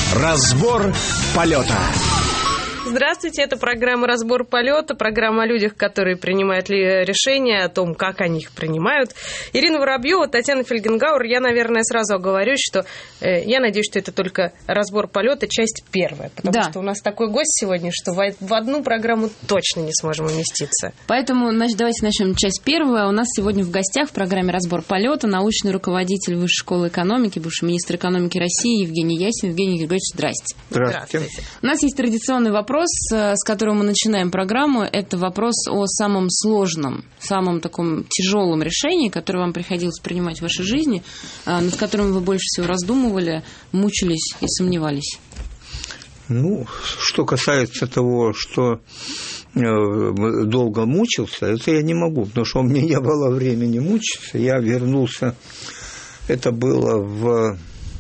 Разбор полета. Здравствуйте, это программа «Разбор полета», программа о людях, которые принимают решения, о том, как они их принимают. Ирина Воробьева, Татьяна Фельгенгауэр. Я, наверное, сразу оговорюсь, что я надеюсь, что это только «Разбор полета», часть первая, потому что у нас такой гость сегодня, что в одну программу точно не сможем уместиться. Поэтому, давайте начнем часть первая. У нас сегодня в гостях в программе «Разбор полета» научный руководитель Высшей школы экономики, бывший министр экономики России Евгений Ясин. Евгений Григорьевич, здрасте. Здравствуйте. У нас есть традиционный вопрос, с которого мы начинаем программу. Это вопрос о самом сложном, самом таком тяжелом решении, которое вам приходилось принимать в вашей жизни, над которым вы больше всего раздумывали, мучились и сомневались. Что касается того, что долго мучился, это я не могу, потому что у меня не было времени мучиться. Я вернулся, это было в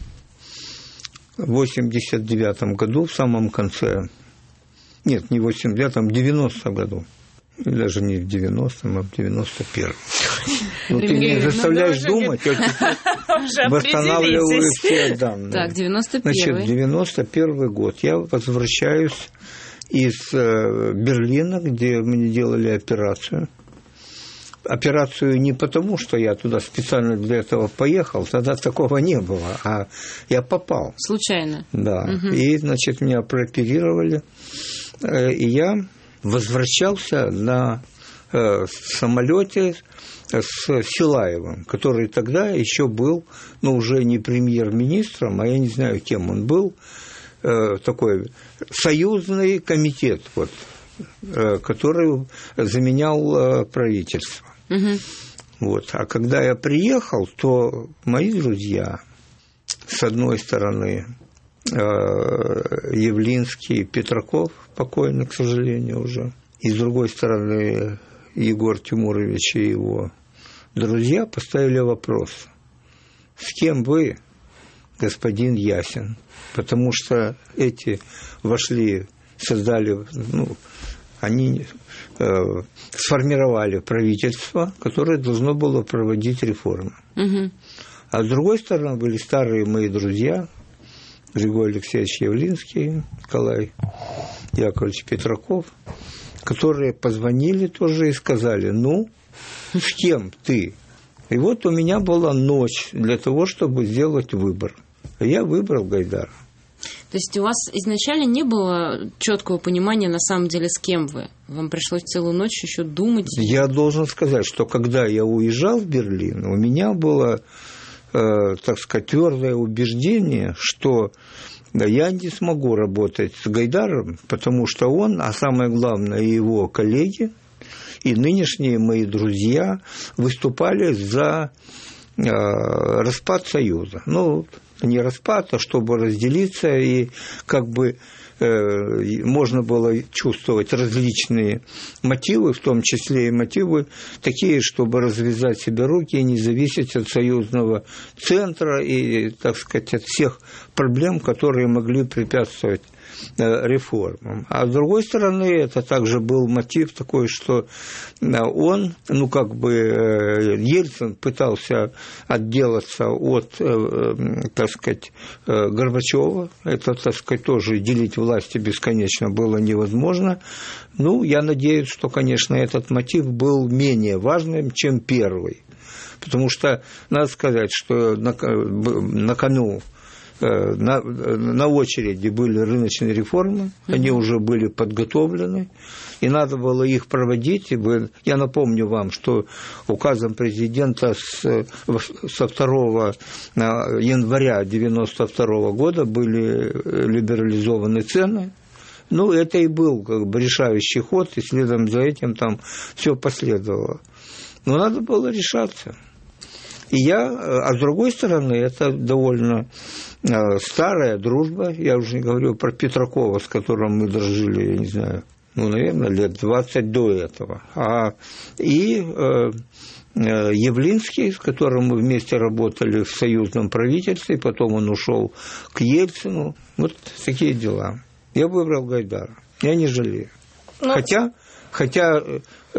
89-м году, в самом конце. Нет, не в 89-м, в 90-м году. Или даже не в 90-м, а в 91-м. Ты меня заставляешь думать, я восстанавливаю все данные. Так, 91-й. Значит, 91-й год. Я возвращаюсь из Берлина, где мне делали операцию. Операцию не потому, что я туда специально для этого поехал, тогда такого не было, а я попал. Случайно. Да. Угу. И, значит, меня прооперировали, и я возвращался на самолете с Силаевым, который тогда еще был, уже не премьер-министром, а я не знаю, кем он был, такой союзный комитет, который заменял правительство. Угу. А когда я приехал, то мои друзья, с одной стороны, Явлинский, Петраков, покойный, к сожалению, уже, и с другой стороны, Егор Тимурович и его друзья поставили вопрос: с кем вы, господин Ясин? Потому что эти вошли, создали, они сформировали правительство, которое должно было проводить реформы. Угу. А с другой стороны были старые мои друзья, Григорий Алексеевич Явлинский, Николай Яковлевич Петраков, которые позвонили тоже и сказали: с кем ты? И у меня была ночь для того, чтобы сделать выбор. Я выбрал Гайдара. То есть у вас изначально не было четкого понимания, на самом деле, с кем вы? Вам пришлось целую ночь еще думать? Я должен сказать, что когда я уезжал в Берлин, у меня было, так сказать, твердое убеждение, что я не смогу работать с Гайдаром, потому что он, а самое главное, его коллеги и нынешние мои друзья выступали за распад Союза. Не распад, а чтобы разделиться, и можно было чувствовать различные мотивы, в том числе и мотивы такие, чтобы развязать себе руки и не зависеть от союзного центра и, так сказать, от всех проблем, которые могли препятствовать реформам. А с другой стороны, это также был мотив такой, что он, Ельцин пытался отделаться от, так сказать, Горбачева. Это, так сказать, тоже делить власти бесконечно было невозможно. Я надеюсь, что, конечно, этот мотив был менее важным, чем первый. Потому что, надо сказать, что на кону на очереди были рыночные реформы, они уже были подготовлены, и надо было их проводить. Я напомню вам, что указом президента со 2 января 1992 года были либерализованы цены. Это и был решающий ход, и следом за этим там все последовало. Но надо было решаться. А с другой стороны, это довольно старая дружба, я уже не говорю про Петракова, с которым мы дружили, я не знаю, наверное, лет 20 до этого. И Явлинский, с которым мы вместе работали в союзном правительстве, потом он ушел к Ельцину. Такие дела. Я выбрал Гайдара, я не жалею. Хотя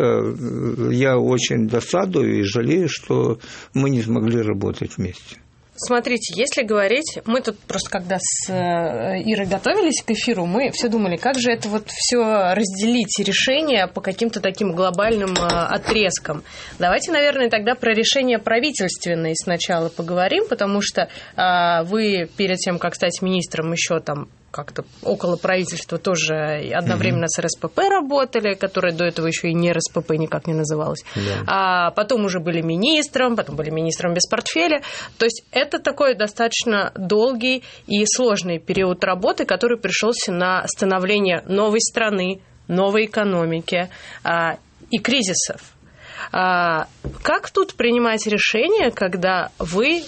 я очень досадую и жалею, что мы не смогли работать вместе. смотрите, если говорить, мы тут просто когда с Ирой готовились к эфиру, мы все думали, как же это вот все разделить, решения по каким-то таким глобальным отрезкам. Давайте, наверное, тогда про решения правительственные сначала поговорим, потому что вы перед тем, как стать министром, еще там как-то около правительства тоже одновременно с РСПП работали, которая до этого еще и не РСПП никак не называлась. Да. А потом уже были министром, потом были министром без портфеля. То есть это такой достаточно долгий и сложный период работы, который пришелся на становление новой страны, новой экономики и кризисов. Как тут принимать решение, когда вы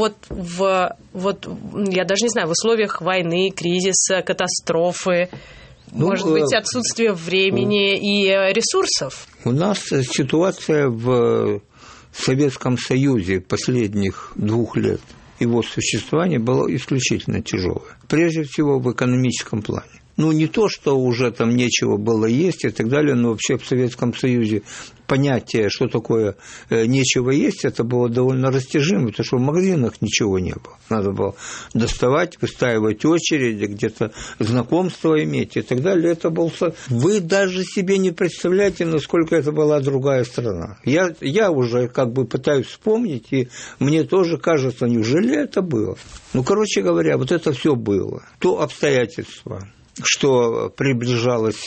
я даже не знаю, в условиях войны, кризиса, катастрофы, может быть, отсутствия времени и ресурсов? У нас ситуация в Советском Союзе последних 2 лет его существования была исключительно тяжелая. Прежде всего в экономическом плане. Не то, что уже там нечего было есть и так далее, но вообще в Советском Союзе понятие, что такое нечего есть, это было довольно растяжимо, потому что в магазинах ничего не было. Надо было доставать, выстаивать очереди, где-то знакомства иметь и так далее. Это был... Вы даже себе не представляете, насколько это была другая страна. Я уже пытаюсь вспомнить, и мне тоже кажется, неужели это было? Короче говоря, вот это все было. То обстоятельство, что приближалось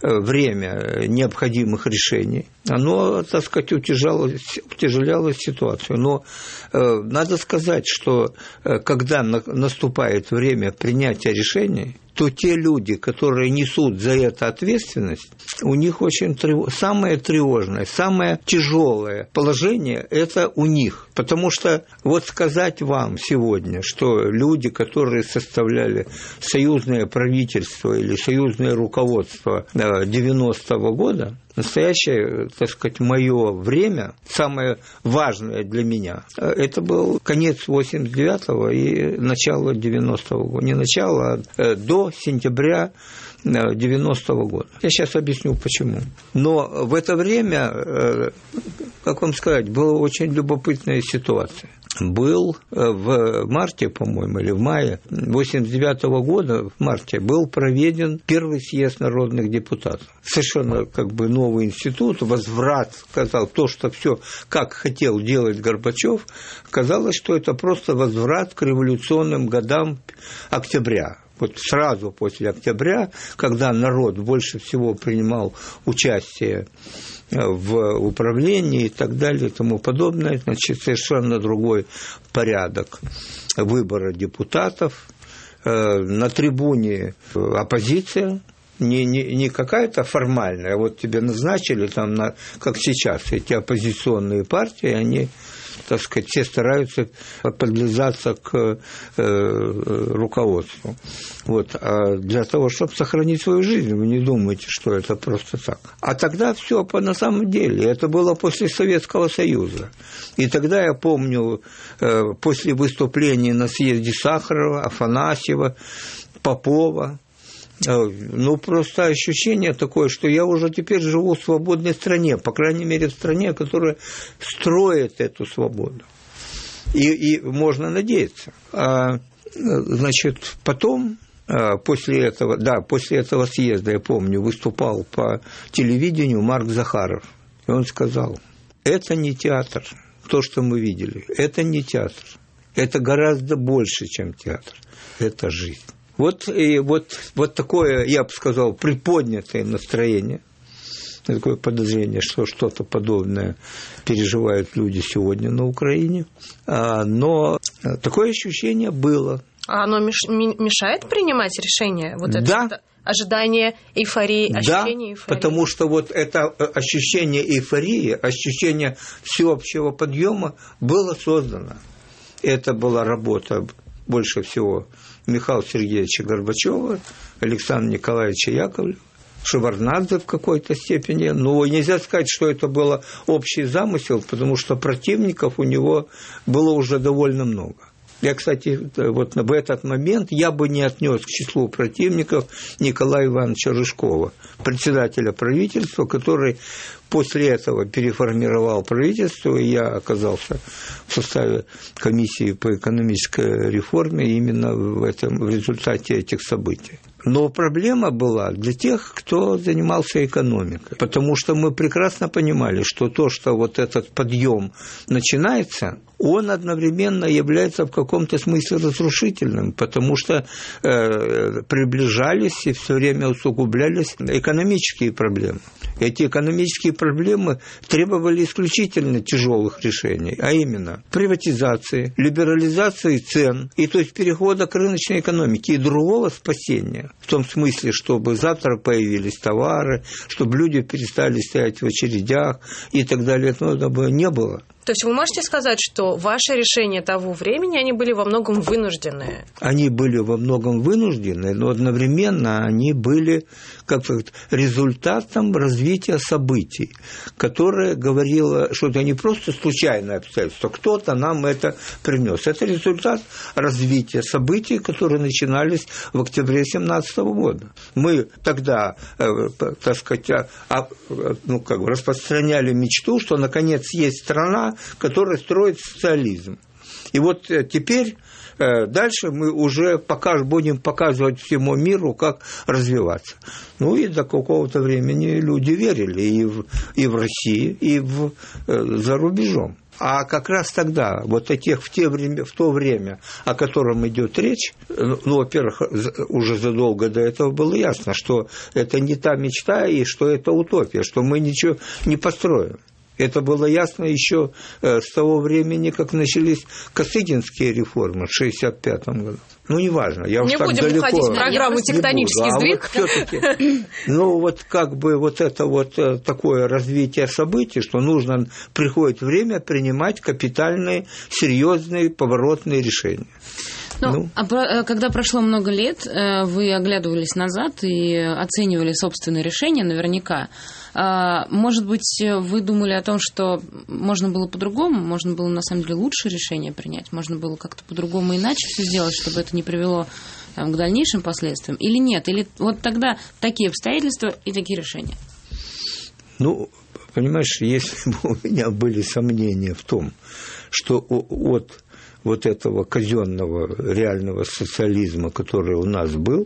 время необходимых решений, оно, так сказать, утяжеляло ситуацию. Но надо сказать, что когда наступает время принятия решений, то те люди, которые несут за это ответственность, у них очень самое тревожное, самое тяжелое положение – это у них. Потому что вот сказать вам сегодня, что люди, которые составляли союзное правительство или союзное руководство 90-го года, настоящее, так сказать, мое время, самое важное для меня, это был конец 89-го и начало 90-го года. Не начало, а до сентября 90-го года. Я сейчас объясню, почему. Но в это время, как вам сказать, была очень любопытная ситуация. Был в марте, по-моему, или в мае 89-го года, в марте, был проведен первый съезд народных депутатов. Совершенно новый институт, возврат, сказал, то, что все, как хотел делать Горбачев, казалось, что это просто возврат к революционным годам октября. Вот сразу после октября, когда народ больше всего принимал участие в управлении и так далее и тому подобное, значит, совершенно другой порядок выбора депутатов. На трибуне оппозиция, не какая-то формальная, вот тебе назначили, там, как сейчас, эти оппозиционные партии, они, так сказать, все стараются подлизаться к руководству. Вот. А для того, чтобы сохранить свою жизнь, вы не думаете, что это просто так. А тогда все на самом деле, это было после Советского Союза. И тогда я помню, после выступлений на съезде Сахарова, Афанасьева, Попова, просто ощущение такое, что я уже теперь живу в свободной стране, по крайней мере, в стране, которая строит эту свободу. И можно надеяться. Значит, потом, после этого съезда, я помню, выступал по телевидению Марк Захаров. И он сказал, это не театр, то, что мы видели, это не театр. Это гораздо больше, чем театр. Это жизнь. Вот такое, я бы сказал, приподнятое настроение, такое подозрение, что что-то подобное переживают люди сегодня на Украине, но такое ощущение было. А оно мешает принимать решения? Вот да. Это ожидание эйфории, ощущение эйфории? Потому что вот это ощущение эйфории, ощущение всеобщего подъема было создано. Это была работа больше всего Михаила Сергеевича Горбачева, Александра Николаевича Яковлева, Шеварднадзе в какой-то степени. Но нельзя сказать, что это был общий замысел, потому что противников у него было уже довольно много. Я, кстати, вот в этот момент я бы не отнес к числу противников Николая Ивановича Рыжкова, председателя правительства, который после этого переформировал правительство, и я оказался в составе комиссии по экономической реформе именно в результате этих событий. Но проблема была для тех, кто занимался экономикой, потому что мы прекрасно понимали, что то, что вот этот подъем начинается, он одновременно является в каком-то смысле разрушительным, потому что приближались и все время усугублялись экономические проблемы. Эти экономические проблемы требовали исключительно тяжелых решений, а именно приватизации, либерализации цен, и то есть перехода к рыночной экономике, и другого спасения. В том смысле, чтобы завтра появились товары, чтобы люди перестали стоять в очередях и так далее, этого не было. То есть вы можете сказать, что ваши решения того времени, они были во многом вынужденные? Они были во многом вынуждены, но одновременно они были как результатом развития событий, которое говорило, что это не просто случайное обстоятельство, кто-то нам это принес. Это результат развития событий, которые начинались в октябре 2017 года. Мы тогда, так сказать, распространяли мечту, что наконец есть страна, которая строит социализм. И вот теперь дальше мы уже будем показывать всему миру, как развиваться. Ну и до какого-то времени люди верили и в России, и за рубежом. А как раз тогда, вот в то время, о котором идет речь, во-первых, уже задолго до этого было ясно, что это не та мечта и что это утопия, что мы ничего не построим. Это было ясно еще с того времени, как начались Косыгинские реформы в 1965 году. Ну, неважно, я уж так далеко... Не будем уходить в программу «Тектонический сдвиг». А вот всё-таки, это такое развитие событий, что приходит время принимать капитальные, серьезные, поворотные решения. Когда прошло много лет, вы оглядывались назад и оценивали собственные решения наверняка. Может быть, вы думали о том, что можно было по-другому, можно было на самом деле лучшее решение принять, можно было как-то по-другому иначе все сделать, чтобы это не привело к дальнейшим последствиям, или нет? Или вот тогда такие обстоятельства и такие решения? Понимаешь, если бы у меня были сомнения в том, что от вот этого казенного реального социализма, который у нас был,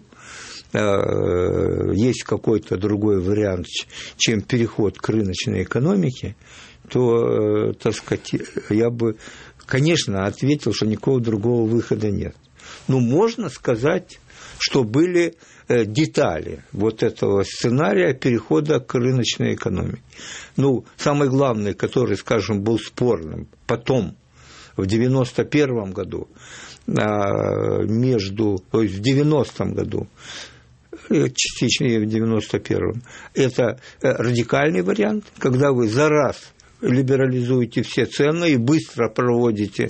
есть какой-то другой вариант, чем переход к рыночной экономике, то, так сказать, я бы, конечно, ответил, что никакого другого выхода нет. Но можно сказать, что были детали вот этого сценария перехода к рыночной экономике. Самый главный, который, скажем, был спорным потом, в 1991 году, то есть в 90-м году, частично и в 91-м, это радикальный вариант, когда вы за раз либерализуете все цены и быстро проводите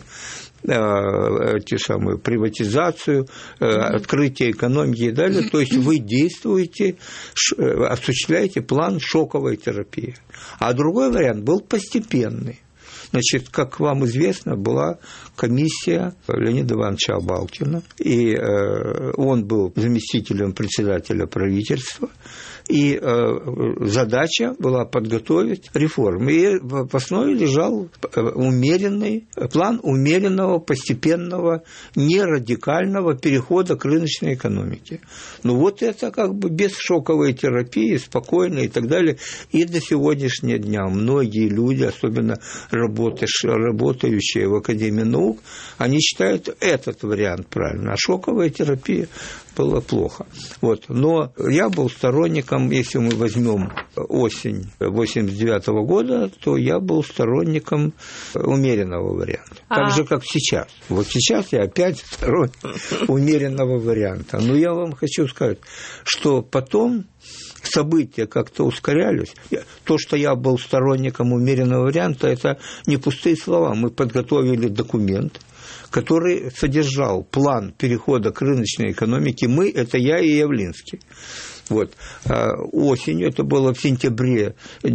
приватизацию, открытие экономики и далее, то есть вы действуете, осуществляете план шоковой терапии. А другой вариант был постепенный. Значит, как вам известно, была комиссия Леонида Ивановича Абалкина, и он был заместителем председателя правительства, и задача была подготовить реформы. И в основе лежал план умеренного, постепенного, нерадикального перехода к рыночной экономике. Вот это без шоковой терапии, спокойно и так далее. И до сегодняшнего дня многие люди, особенно работающие в Академии наук, они считают этот вариант правильным, а шоковая терапия было плохо. Но я был сторонником, если мы возьмем осень 1989 года, то я был сторонником умеренного варианта. Так же, как сейчас. Вот сейчас я опять сторонник умеренного варианта. Но я вам хочу сказать, что потом события как-то ускорялись. То, что я был сторонником умеренного варианта, это не пустые слова. Мы подготовили документ, который содержал план перехода к рыночной экономике. Мы – это я и Явлинский. Вот. Осенью, это было в сентябре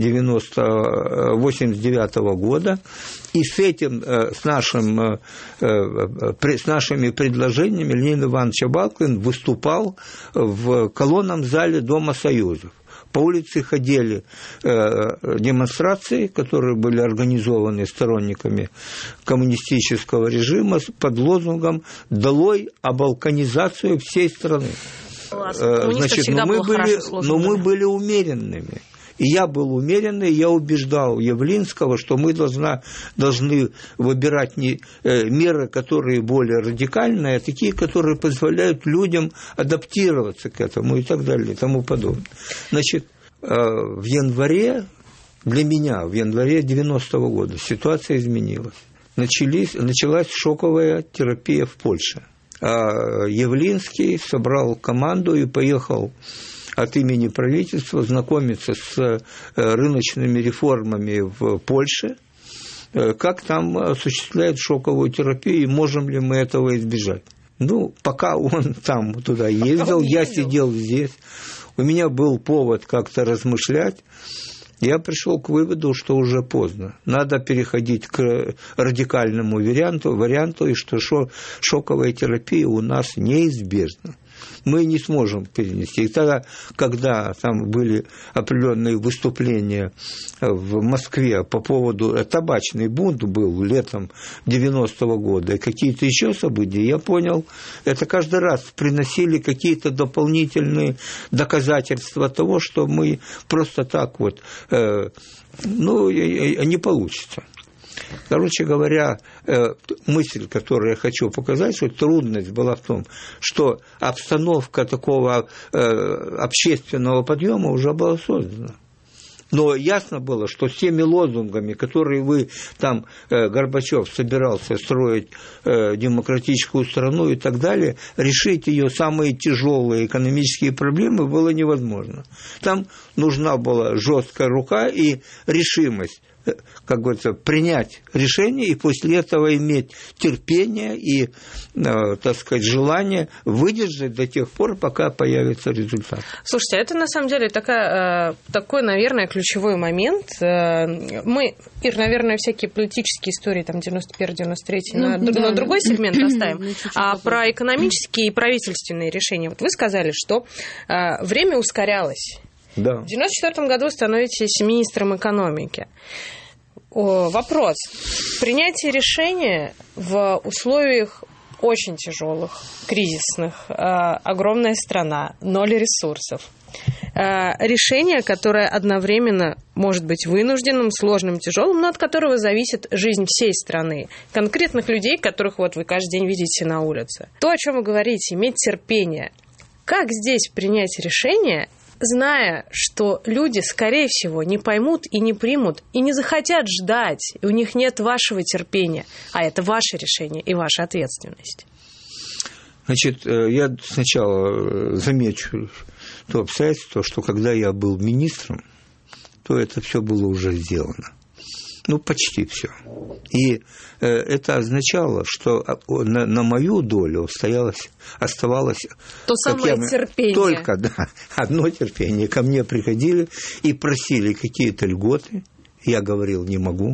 1989 года, и с нашими предложениями Леонид Иванович Абалкин выступал в колонном зале Дома Союзов. По улице ходили демонстрации, которые были организованы сторонниками коммунистического режима под лозунгом «Долой абалканизацию всей страны». Значит, мы были умеренными. И я был умеренный, я убеждал Явлинского, что мы должны выбирать не меры, которые более радикальные, а такие, которые позволяют людям адаптироваться к этому и так далее и тому подобное. Значит, в январе, для меня, в январе 90-го года ситуация изменилась. Началась шоковая терапия в Польше. Явлинский собрал команду и поехал от имени правительства знакомиться с рыночными реформами в Польше, как там осуществляют шоковую терапию, и можем ли мы этого избежать. Ну, пока он там туда ездил, я сидел здесь, у меня был повод как-то размышлять. Я пришел к выводу, что уже поздно. Надо переходить к радикальному варианту, и что шоковая терапия у нас неизбежна. Мы не сможем перенести. И тогда, когда там были определенные выступления в Москве по поводу... Табачный бунт был летом 90-го года, и какие-то еще события, я понял, это каждый раз приносили какие-то дополнительные доказательства того, что мы просто так вот... не получится. Короче говоря, мысль, которую я хочу показать, что трудность была в том, что обстановка такого общественного подъема уже была создана. Но ясно было, что с теми лозунгами, которые Горбачев собирался строить демократическую страну и так далее, решить ее самые тяжелые экономические проблемы было невозможно. Там нужна была жесткая рука и решимость, как говорится, принять решение и после этого иметь терпение и, так сказать, желание выдержать до тех пор, пока появится результат. Слушайте, это на самом деле такой, наверное, ключевой момент. Мы, Ир, наверное, всякие политические истории, там, 91-93 на другой сегмент оставим. А про экономические и правительственные решения. Вот вы сказали, что время ускорялось. Да. В 1994 году становитесь министром экономики. Вопрос. Принятие решения в условиях очень тяжелых, кризисных, огромная страна, 0 ресурсов. Решение, которое одновременно может быть вынужденным, сложным, тяжелым, но от которого зависит жизнь всей страны, конкретных людей, которых вот вы каждый день видите на улице. То, о чем вы говорите, иметь терпение. Как здесь принять решение, зная, что люди, скорее всего, не поймут и не примут, и не захотят ждать, и у них нет вашего терпения, а это ваше решение и ваша ответственность? Значит, я сначала замечу то обстоятельство, что когда я был министром, то это все было уже сделано. Ну, почти все. И это означало, что на мою долю оставалось то самое терпение. Только, да, одно терпение. Ко мне приходили и просили какие-то льготы. Я говорил, не могу.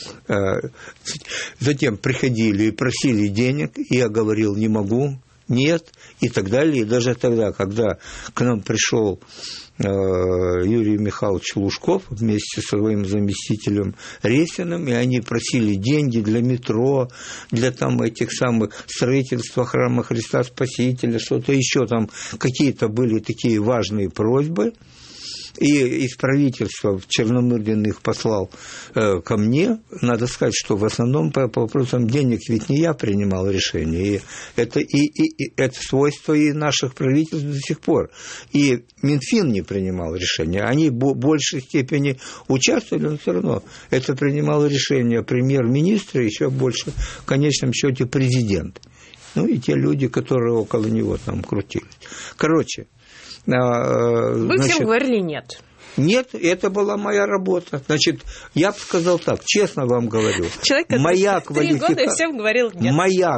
Затем приходили и просили денег. Я говорил, не могу, нет, и так далее. И даже тогда, когда к нам пришел Юрий Михайлович Лужков вместе со своим заместителем Ресиным, и они просили деньги для метро, для там этих самых строительства храма Христа Спасителя, что-то еще там, какие-то были такие важные просьбы. И из правительства Черномырдин их послал ко мне. Надо сказать, что в основном по вопросам денег ведь не я принимал решение. И это свойство и наших правительств до сих пор. И Минфин не принимал решения. Они в большей степени участвовали, но все равно это принимало решение премьер-министр, и еще больше, в конечном счете, президент. Ну и те люди, которые около него там крутились. Короче, вы всем говорили нет. Нет, это была моя работа. Значит, я бы сказал так, честно вам говорю. Человек, который 3 года и всем говорил нет. Моя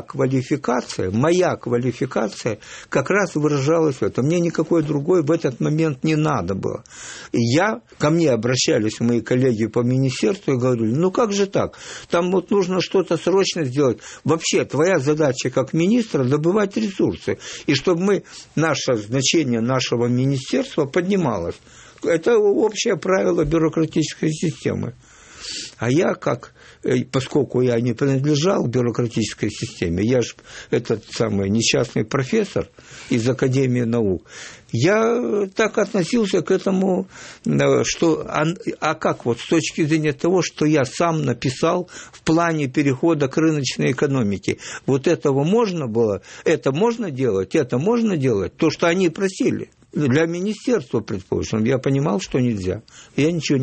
квалификация как раз выражалась в этом. Мне никакой другой в этот момент не надо было. Ко мне обращались мои коллеги по министерству и говорили, ну как же так? Там вот нужно что-то срочно сделать. Вообще, твоя задача как министра добывать ресурсы. И чтобы значение нашего министерства поднималось. Это общее правило бюрократической системы. А я, поскольку я не принадлежал к бюрократической системе, я же этот самый несчастный профессор из Академии наук, я так относился к этому, что... А как вот с точки зрения того, что я сам написал в плане перехода к рыночной экономике, вот этого можно было, это можно делать, то, что они просили. Для министерства, предположим, я понимал, что нельзя. Я ничего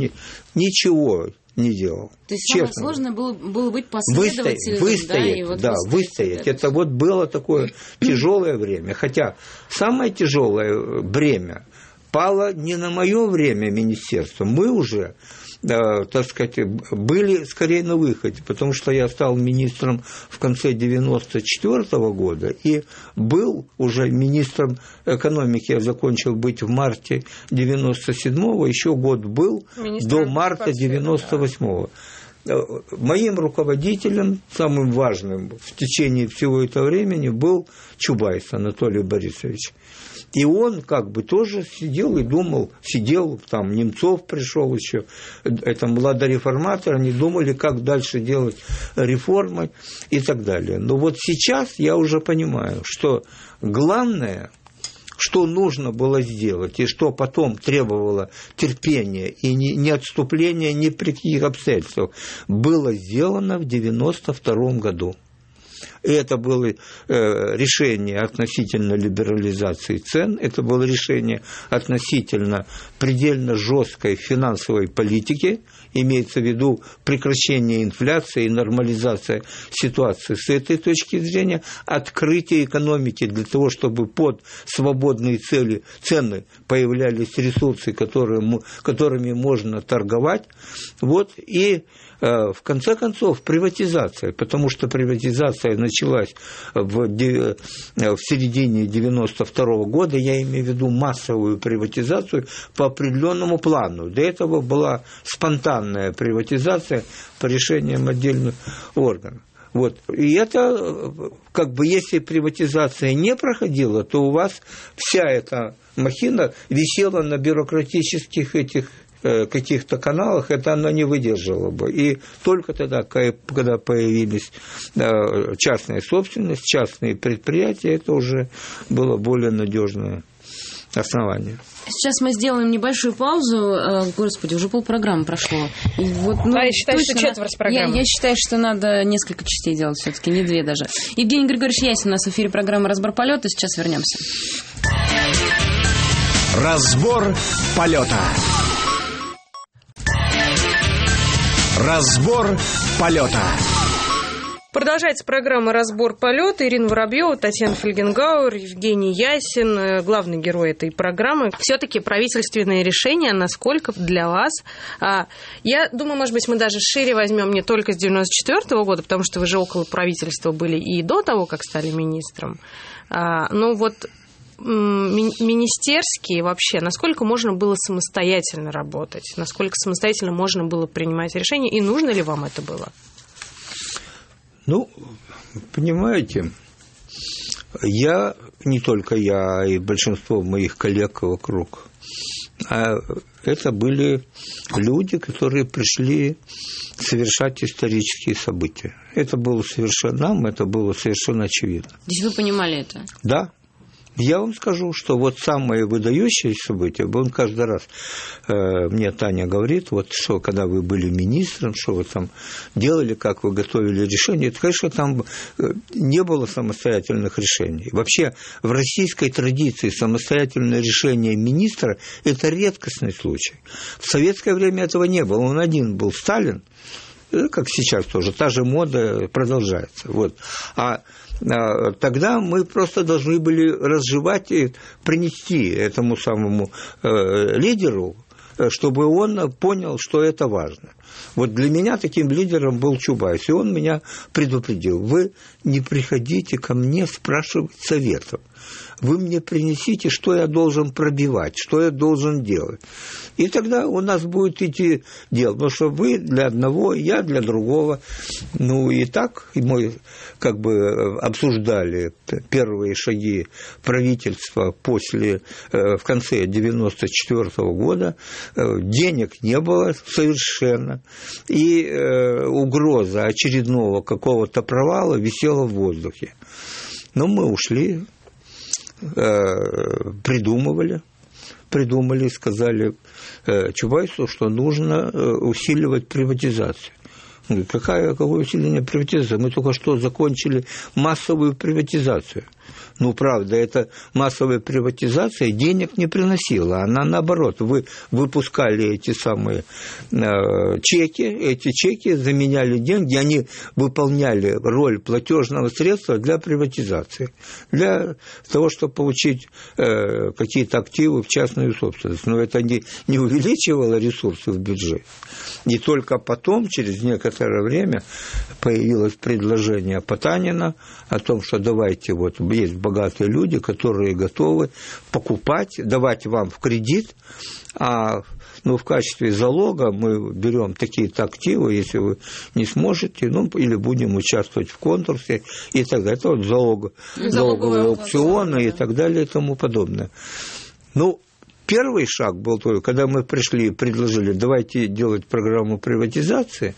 не делал. То есть самое сложное было быть последовательным. Выстоять. Это вот было такое тяжелое время. Хотя самое тяжелое время пало не на мое время министерства. Мы уже, так сказать, были скорее на выходе, потому что я стал министром в конце 1994 года и был уже министром экономики. Я закончил быть в марте 1997-го, еще год был до марта 1998-го. Моим руководителем, самым важным в течение всего этого времени, был Чубайс Анатолий Борисович. И он тоже сидел и думал, там Немцов пришел еще, это младореформаторы, они думали, как дальше делать реформы и так далее. Но вот сейчас я уже понимаю, что главное, что нужно было сделать, и что потом требовало терпения и не отступления ни при каких обстоятельствах, было сделано в 1992 году. И это было решение относительно либерализации цен, это было решение относительно предельно жесткой финансовой политики, имеется в виду прекращение инфляции и нормализация ситуации с этой точки зрения, открытие экономики для того, чтобы под свободные цены появлялись ресурсы, которыми можно торговать. И в конце концов, приватизация, потому что приватизация началась в середине 1992 года, я имею в виду массовую приватизацию по определенному плану. До этого была спонтанная приватизация по решениям отдельных органов. И это, если приватизация не проходила, то у вас вся эта махина висела на бюрократических каких-то каналах, это она не выдержала бы. И только тогда, когда появились частная собственность, частные предприятия, это уже было более надежное основание. Сейчас мы сделаем небольшую паузу. Господи, уже полпрограммы прошло. Я считаю, что четверть программы. Я считаю, что надо несколько частей делать все-таки, не 2 даже. Евгений Григорьевич Ясин у нас в эфире программы «Разбор полета». Сейчас вернемся. Разбор полета. Разбор полета. Продолжается программа «Разбор полета». Ирина Воробьева, Татьяна Фельгенгауэр, Евгений Ясин, главный герой этой программы. Все-таки правительственные решения, насколько для вас... Я думаю, может быть, мы даже шире возьмем не только с 1994 года, потому что вы же около правительства были и до того, как стали министром. Но министерские вообще, насколько можно было самостоятельно работать, насколько самостоятельно можно было принимать решения, и нужно ли вам это было? Понимаете, не только я, а и большинство моих коллег вокруг, это были люди, которые пришли совершать исторические события. Это было совершенно очевидно. То есть вы понимали это? Да. Я вам скажу, что самое выдающееся событие, каждый раз мне Таня говорит, что когда вы были министром, что вы там делали, как вы готовили решения, это, конечно, там не было самостоятельных решений. Вообще в российской традиции самостоятельное решение министра – это редкостный случай. В советское время этого не было, он один был, Сталин, как сейчас тоже, та же мода продолжается. Тогда мы просто должны были разжевать и принести этому самому лидеру чтобы он понял, что это важно. Вот для меня таким лидером был Чубайс, и он меня предупредил: вы не приходите ко мне спрашивать советов. Вы мне принесите, что я должен пробивать, что я должен делать. И тогда у нас будет идти дело. Потому что вы для одного, я для другого. Ну и так мы как бы обсуждали первые шаги правительства в конце 1994 года. Денег не было совершенно. И угроза очередного какого-то провала висела в воздухе. Но мы ушли. Придумали, сказали Чубайсу, что нужно усиливать приватизацию. Какое усиление приватизации? Мы только что закончили массовую приватизацию. Ну, правда, эта массовая приватизация денег не приносила. Она, наоборот, вы выпускали эти самые чеки, эти чеки заменяли деньги, они выполняли роль платежного средства для приватизации, для того, чтобы получить какие-то активы в частную собственность. Но это не увеличивало ресурсы в бюджете. И только потом, через некоторое время, появилось предложение Потанина о том, что давайте, вот есть богатые люди, которые готовы покупать, давать вам в кредит, а в качестве залога мы берем такие-то активы, если вы не сможете, или будем участвовать в конкурсе и так далее. Это вот залоговые аукционы и так далее и тому подобное. Первый шаг был только, когда мы пришли и предложили, давайте делать программу приватизации.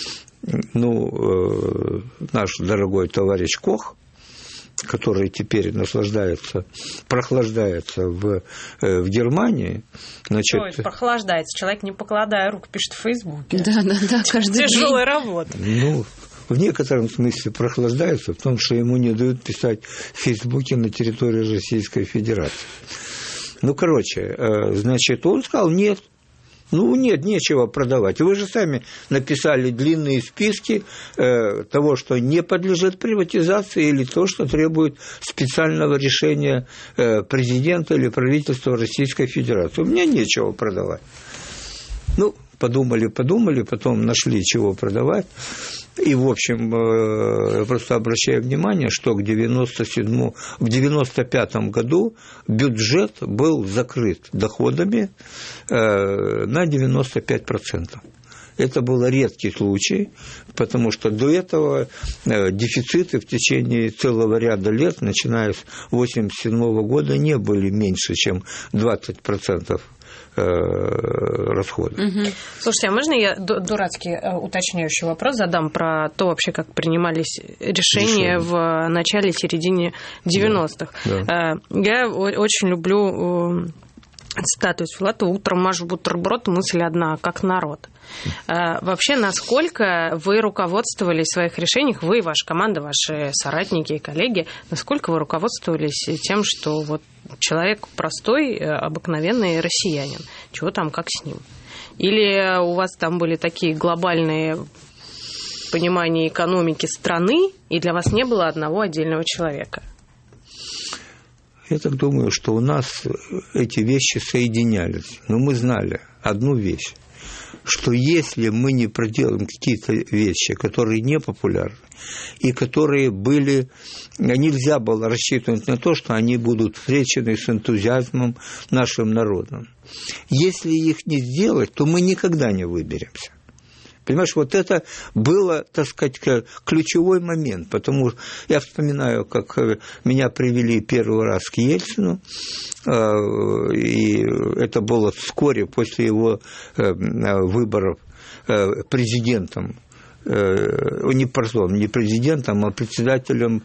Наш дорогой товарищ Кох, который теперь прохлаждается в Германии. Прохлаждается. Человек, не покладая рук, пишет в Фейсбуке. Да, каждый день. Тяжелая работа. В некотором смысле прохлаждается, в том, что ему не дают писать в Фейсбуке на территории Российской Федерации. Он сказал, нет. Нет, нечего продавать. Вы же сами написали длинные списки того, что не подлежит приватизации, или то, что требует специального решения президента или правительства Российской Федерации. У меня нечего продавать. Подумали, потом нашли, чего продавать. И, в общем, я просто обращаю внимание, что в 1995 году бюджет был закрыт доходами на 95%. Это был редкий случай, потому что до этого дефициты в течение целого ряда лет, начиная с 1987 года, не были меньше, чем 20%. Расходы. Слушайте, а можно я дурацкий уточняющий вопрос задам про то вообще, как принимались решения в начале-середине 90-х? Да. Я очень люблю цитату из Филатова: «Утром мажу бутерброд, мысль одна, как народ». Вообще, насколько вы руководствовались в своих решениях, вы, ваша команда, ваши соратники и коллеги, насколько вы руководствовались тем, что вот человек простой, обыкновенный россиянин, чего там, как с ним? Или у вас там были такие глобальные понимания экономики страны, и для вас не было одного отдельного человека? Я так думаю, что у нас эти вещи соединялись. Но мы знали одну вещь, что если мы не проделаем какие-то вещи, которые не популярны, и которые нельзя было рассчитывать на то, что они будут встречены с энтузиазмом нашим народом. Если их не сделать, то мы никогда не выберемся. Понимаешь, вот это было, так сказать, ключевой момент, потому что я вспоминаю, как меня привели первый раз к Ельцину, и это было вскоре после его выборов президентом, не президентом, а председателем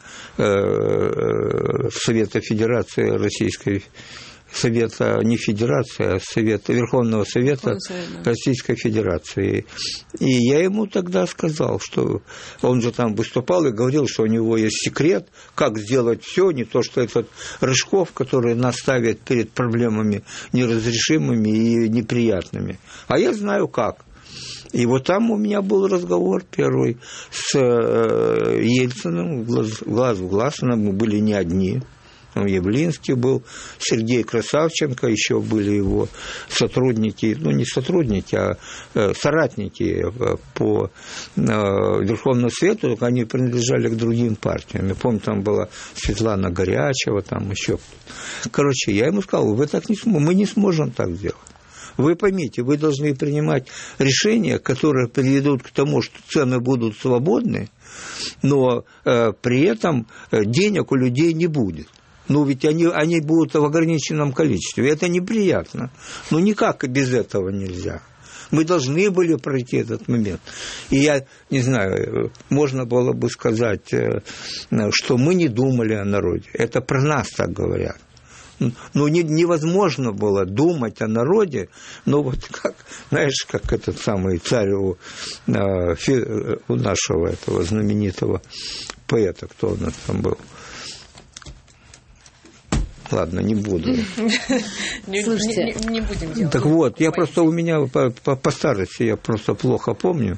Совета Федерации Российской Совета, не Федерации, а Совета, Верховного Совета Российской Федерации. И я ему тогда сказал, что он же там выступал и говорил, что у него есть секрет, как сделать все, не то, что этот Рыжков, который нас ставит перед проблемами неразрешимыми и неприятными. А я знаю как. И вот там у меня был разговор первый с Ельциным, глаз в глаз, мы были не одни. Там Явлинский был, Сергей Красавченко, еще были его сотрудники, ну, не сотрудники, а соратники по Верховному Свету, только они принадлежали к другим партиям. Я помню, там была Светлана Горячева, там еще. Короче, я ему сказал, вы так не сможете, мы не сможем так сделать. Вы поймите, вы должны принимать решения, которые приведут к тому, что цены будут свободны, но при этом денег у людей не будет. Ну, ведь они будут в ограниченном количестве. Это неприятно. Ну, никак без этого нельзя. Мы должны были пройти этот момент. И я не знаю, можно было бы сказать, что мы не думали о народе. Это про нас так говорят. Ну, невозможно было думать о народе, но вот как, знаешь, как этот самый царь у нашего этого знаменитого поэта, кто у нас там был. Ладно, не буду. Слушайте, не будем делать. Так вот, я просто у меня по старости, я просто плохо помню,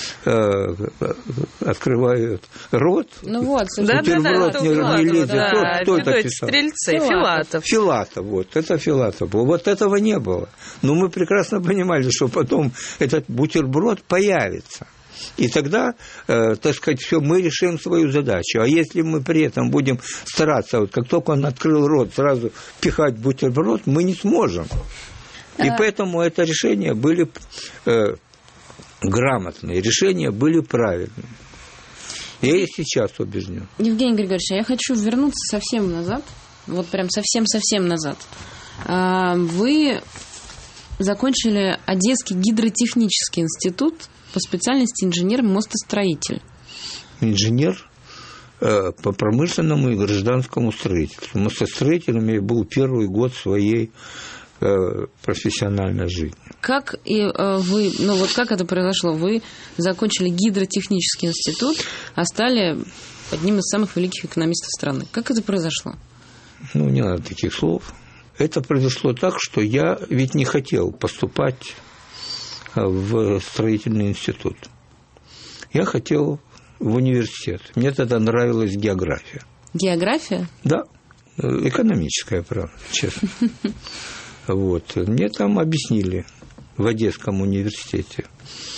открываю рот, бутерброд не лезет. Кто это писал? Стрельцы, Филатов, вот, это Филатов был. Вот этого не было. Но мы прекрасно понимали, что потом этот бутерброд появится. И тогда, так сказать, все, мы решим свою задачу. А если мы при этом будем стараться, вот как только он открыл рот, сразу пихать бутерброд, мы не сможем. И поэтому это решения были грамотные, решения были правильные. Я и сейчас убежден. Евгений Григорьевич, я хочу вернуться совсем назад, вот прям совсем-совсем назад. Вы закончили Одесский гидротехнический институт по специальности инженер-мостостроитель. Инженер по промышленному и гражданскому строительству. Мостостроителем я был первый год своей профессиональной жизни. Как вы, ну вот как это произошло? Вы закончили гидротехнический институт, а стали одним из самых великих экономистов страны. Как это произошло? Ну, не надо таких слов. Это произошло так, что я ведь не хотел поступать в строительный институт. Я хотел в университет. Мне тогда нравилась география. География? Да, экономическая, правда, честно. Вот. Мне там объяснили в Одесском университете,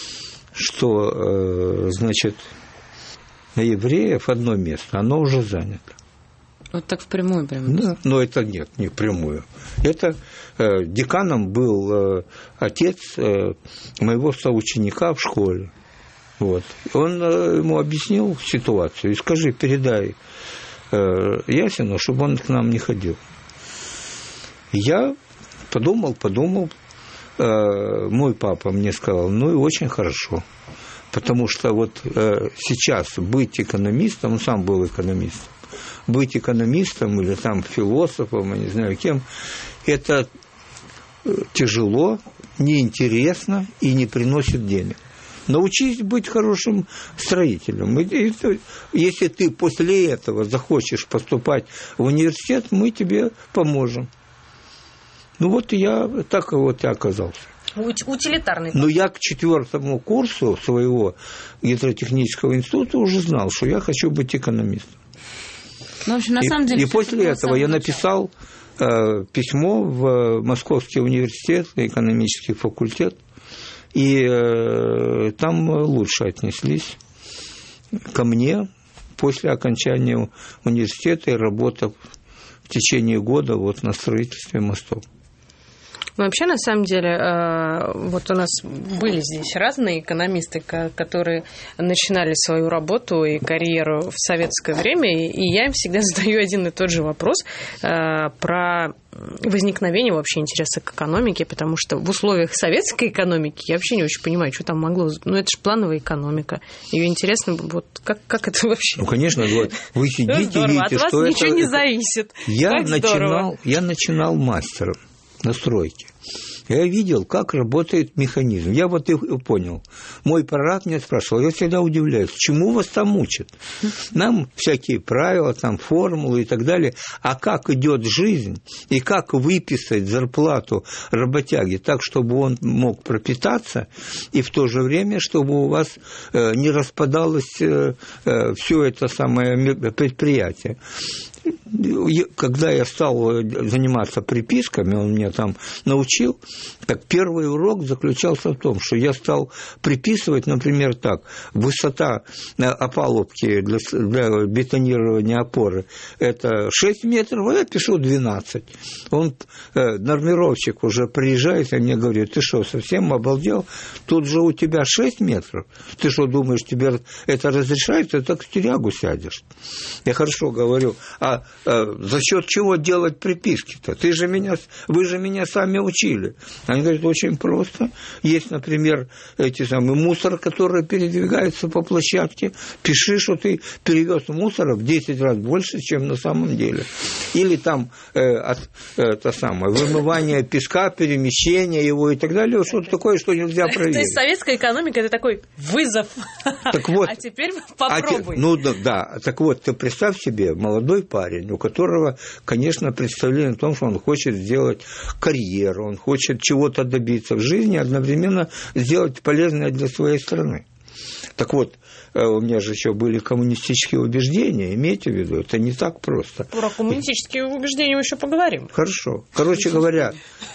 что, значит, на евреев одно место, оно уже занято. Вот так впрямую прямо? Да, но это нет, не впрямую. Это деканом был отец моего соученика в школе. Вот. Он ему объяснил ситуацию. И скажи, передай Ясину, чтобы он к нам не ходил. Я подумал. Мой папа мне сказал, ну и очень хорошо. Потому что вот сейчас быть экономистом, он сам был экономистом, быть экономистом или там философом, я не знаю кем, это тяжело, неинтересно и не приносит денег. Научись быть хорошим строителем. Если ты после этого захочешь поступать в университет, мы тебе поможем. Ну вот я так вот и оказался. Утилитарный. Но я к 4-му курсу своего гидротехнического института уже знал, что я хочу быть экономистом. Ну, в общем, на самом деле, и после этого я написал письмо в Московский университет, экономический факультет, и там лучше отнеслись ко мне после окончания университета и работы в течение года вот на строительстве мостов. Ну, вообще, на самом деле, вот у нас были здесь разные экономисты, которые начинали свою работу и карьеру в советское время, и я им всегда задаю один и тот же вопрос про возникновение вообще интереса к экономике, потому что в условиях советской экономики я вообще не очень понимаю, что там могло... Ну, это же плановая экономика. Ее интересно, вот как это вообще... Ну, конечно, вот, вы сидите и видите, от вас что ничего не зависит. Я начинал мастером на стройке. Я видел, как работает механизм. Я вот и понял. Мой прораб меня спрашивал, я всегда удивляюсь, чему вас там учат? Нам всякие правила, там формулы и так далее. А как идет жизнь и как выписать зарплату работяги так, чтобы он мог пропитаться, и в то же время, чтобы у вас не распадалось все это самое предприятие. когда я стал заниматься приписками, он меня там научил, так первый урок заключался в том, что я стал приписывать, например, так, высота опалубки для бетонирования опоры – это 6 метров, а я пишу 12. Он, нормировщик, уже приезжает и мне говорит: ты что, совсем обалдел? Тут же у тебя 6 метров. Ты что, думаешь, тебе это разрешает? Ты так в тюрягу сядешь. Я хорошо говорю, а за счет чего делать приписки-то? Вы же меня сами учили. Они говорят: очень просто. Есть, например, эти самые мусор, которые передвигаются по площадке. Пиши, что ты перевез мусора в 10 раз больше, чем на самом деле. Или там вымывание песка, перемещение его и так далее. Что-то такое, что нельзя проверить. То есть советская экономика – это такой вызов. Так вот, а теперь попробуй. Да. Так вот, ты представь себе, молодой парень, у которого, конечно, представление о том, что он хочет сделать карьеру, он хочет чего-то добиться в жизни, одновременно сделать полезное для своей страны. Так вот, у меня же еще были коммунистические убеждения, имейте в виду, это не так просто. Про коммунистические убеждения мы еще поговорим. Хорошо. Короче говоря,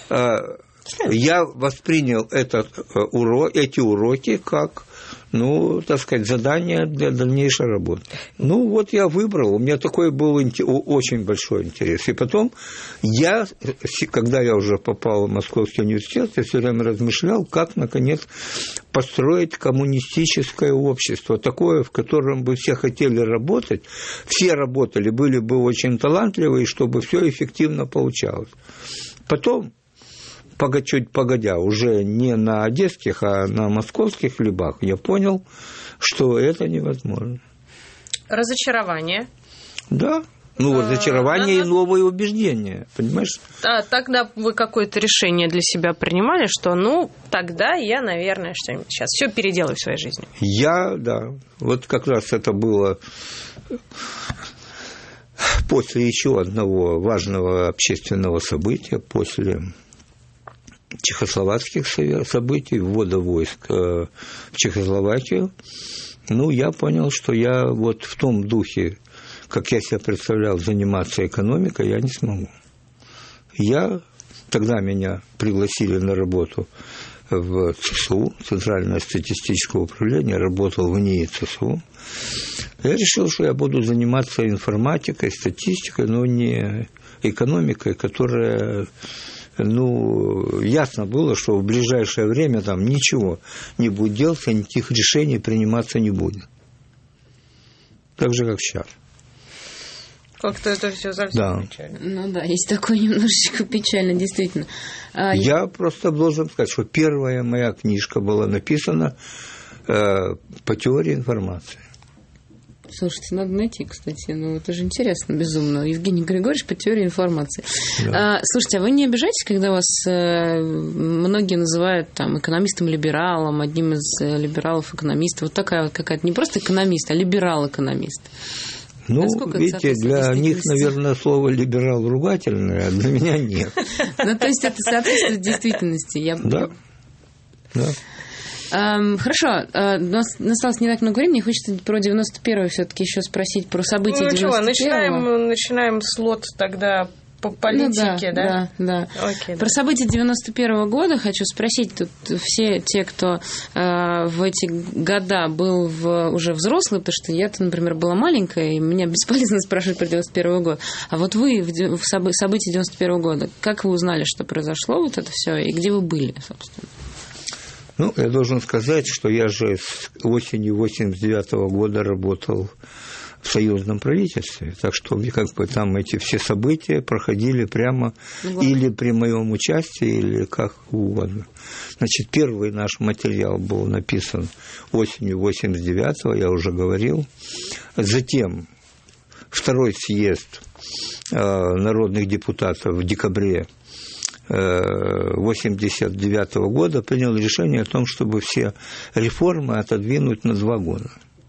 я воспринял эти уроки как, так сказать, задание для дальнейшей работы. Вот я выбрал, у меня такой был очень большой интерес. И потом когда я уже попал в Московский университет, я все время размышлял, как, наконец, построить коммунистическое общество, такое, в котором бы все хотели работать, все работали, были бы очень талантливые, чтобы все эффективно получалось. Потом, чуть погодя, уже не на одесских, а на московских хлебах, я понял, что это невозможно. Разочарование. Да. Разочарование и новые убеждения, понимаешь? Тогда вы какое-то решение для себя принимали, что, тогда я, наверное, что-нибудь сейчас все переделаю в своей жизни. Вот как раз это было после еще одного важного общественного события, после чехословацких событий, ввода войск в Чехословакию. Я понял, что я вот в том духе, как я себе представлял заниматься экономикой, я не смогу. Тогда меня пригласили на работу в ЦСУ, Центральное статистическое управление, работал в НИИ ЦСУ. Я решил, что я буду заниматься информатикой, статистикой, но не экономикой, которая... ясно было, что в ближайшее время там ничего не будет делаться, никаких решений приниматься не будет. Так же, как сейчас. Как-то это все совсем печально. Есть такое немножечко печально, действительно. Я просто должен сказать, что первая моя книжка была написана по теории информации. Слушайте, надо найти, кстати. Это же интересно, безумно. Евгений Григорьевич по теории информации. Да. Слушайте, а вы не обижаетесь, когда вас многие называют экономистом-либералом, одним из либералов-экономистов? Вот такая вот какая-то, не просто экономист, а либерал-экономист. Видите, для них, наверное, слово «либерал» ругательное, а для меня нет. То есть это соответствует действительности. Да. Хорошо, у нас осталось не так много времени, хочется про 91-й все-таки еще спросить, про события 91-го. Начинаем слот тогда по политике, да? Да. Окей, про события 91-го года хочу спросить, тут все те, кто в эти года был уже взрослый, потому что я-то, например, была маленькая, и меня бесполезно спрашивать про 91-й год. А вот вы в события 91-го года, как вы узнали, что произошло вот это все, и где вы были, собственно? Я должен сказать, что я же с осенью 89-го года работал в союзном правительстве, так что там эти все события проходили прямо или при моем участии, или как угодно. Значит, первый наш материал был написан осенью 89-го, я уже говорил. Затем второй съезд народных депутатов в декабре 1989 года принял решение о том, чтобы все реформы отодвинуть на 2 года.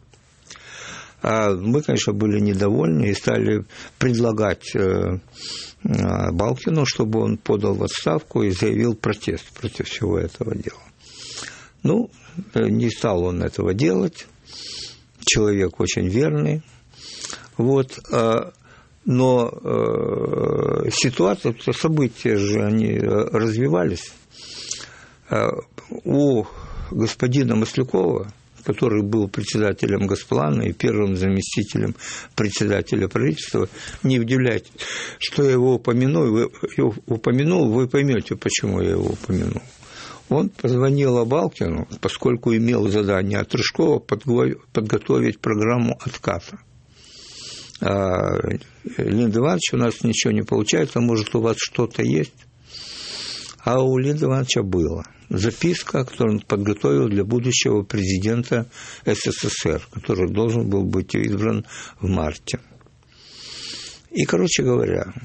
Мы, конечно, были недовольны и стали предлагать Балкину, чтобы он подал в отставку и заявил протест против всего этого дела. Не стал он этого делать. Человек очень верный. Но ситуация, события же, они развивались. У господина Маслякова, который был председателем Госплана и первым заместителем председателя правительства, не удивляйтесь, что я его упомянул, вы поймете, почему я его упомянул. Он позвонил Абалкину, поскольку имел задание от Рыжкова подготовить программу отката. Леонид Иванович, у нас ничего не получается, может, у вас что-то есть? А у Леонида Ивановича было. Записка, которую он подготовил для будущего президента СССР, который должен был быть избран в марте. И, короче говоря,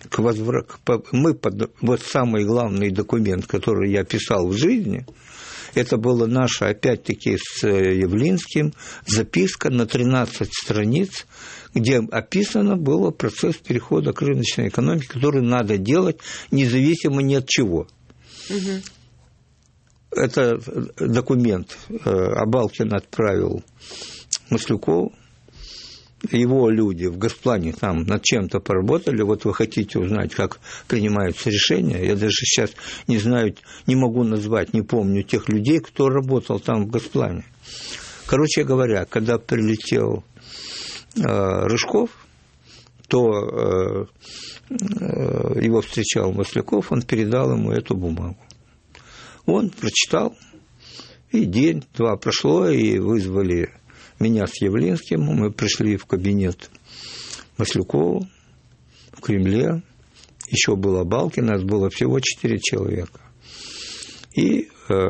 вот самый главный документ, который я писал в жизни, это была наша, опять-таки, с Явлинским записка на 13 страниц, где описано был процесс перехода к рыночной экономике, который надо делать независимо ни от чего. Угу. Это документ Абалкин отправил Маслякову. Его люди в Госплане там над чем-то поработали. Вот вы хотите узнать, как принимаются решения. Я даже сейчас не знаю, не могу назвать, не помню тех людей, кто работал там в Госплане. Короче говоря, когда прилетел Рыжков, то его встречал Масляков, он передал ему эту бумагу. Он прочитал, и день-два прошло, и вызвали меня с Явлинским. Мы пришли в кабинет Маслякова в Кремле. Еще был Абалкин, нас было всего 4 человека. И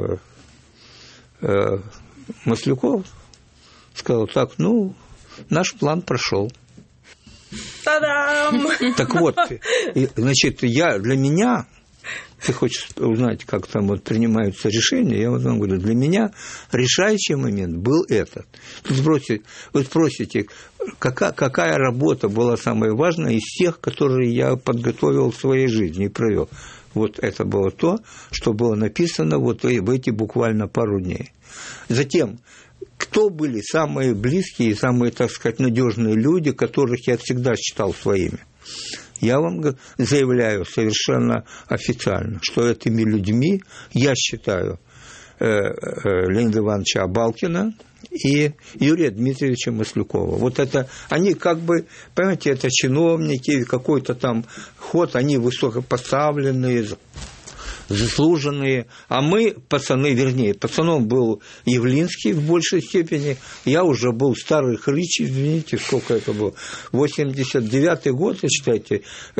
Масляков сказал: так, наш план прошел. Та-дам! Так вот, значит, для меня, ты хочешь узнать, как там вот принимаются решения, я вам говорю, для меня решающий момент был этот. Вы спросите, какая работа была самая важная из тех, которые я подготовил в своей жизни и провел. Вот это было то, что было написано вот в эти буквально пару дней. Затем, кто были самые близкие и самые, так сказать, надежные люди, которых я всегда считал своими? Я вам заявляю совершенно официально, что этими людьми я считаю Леонида Ивановича Абалкина и Юрия Дмитриевича Маслякова. Вот это, они как бы, понимаете, это чиновники, какой-то там ход, они высокопоставленные, заслуженные, а мы, пацаны, вернее, пацаном был Явлинский в большей степени, я уже был старый хрыч, извините, сколько это было, 89-й год, вы считаете,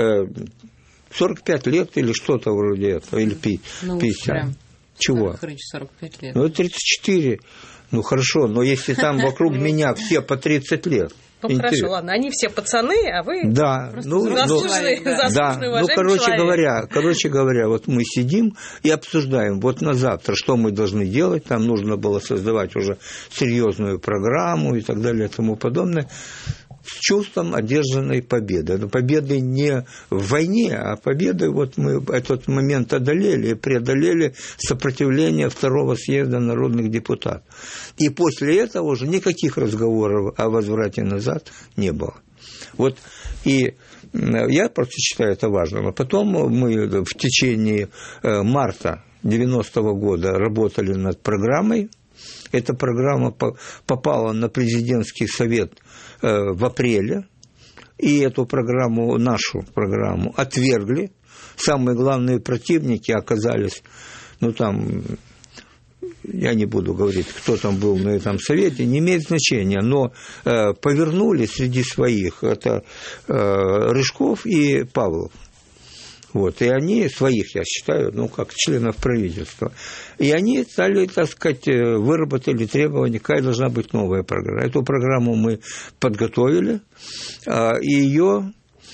45 лет или что-то вроде этого, или 50. Прям чего? Хрыч, 45 лет. 34, хорошо, но если там вокруг меня все по 30 лет. Хорошо, ладно, они все пацаны, а вы заслуженный уважаемый короче говоря, вот мы сидим и обсуждаем, вот на завтра, что мы должны делать, там нужно было создавать уже серьезную программу и так далее и тому подобное, с чувством одержанной победы. Но победы не в войне, а победы, вот мы этот момент одолели и преодолели сопротивление Второго съезда народных депутатов. И после этого уже никаких разговоров о возврате назад не было. Вот, и я просто считаю это важным. А потом мы в течение марта 90-го года работали над программой. Эта программа попала на президентский совет в апреле, и эту программу, нашу программу, отвергли. Самые главные противники оказались, я не буду говорить, кто там был на этом совете, не имеет значения, но повернули среди своих, это Рыжков и Павлов. Вот, и они, своих, я считаю, как членов правительства, и они стали, так сказать, выработали требования, какая должна быть новая программа. Эту программу мы подготовили, и ее,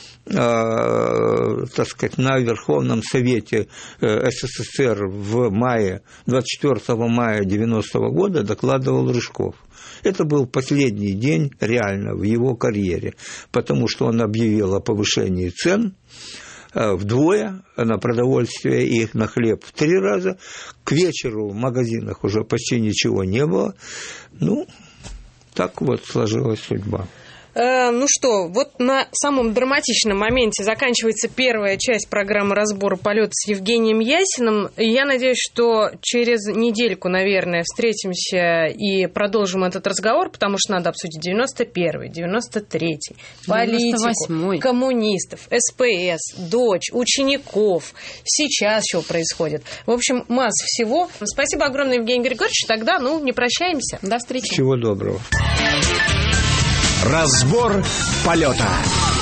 так сказать, на Верховном Совете СССР в мае, 24 мая 90-го года докладывал Рыжков. Это был последний день реально в его карьере, потому что он объявил о повышении цен вдвое на продовольствие и на хлеб в 3 раза. К вечеру в магазинах уже почти ничего не было. Так вот сложилась судьба. Ну что, вот на самом драматичном моменте заканчивается первая часть программы «Разбора полета» с Евгением Ясиным. Я надеюсь, что через недельку, наверное, встретимся и продолжим этот разговор, потому что надо обсудить 91-й, 93-й, политику, коммунистов, СПС, дочь, учеников. Сейчас что происходит. В общем, масса всего. Спасибо огромное, Евгений Григорьевич. Тогда, не прощаемся. До встречи. Всего доброго. Разбор полета.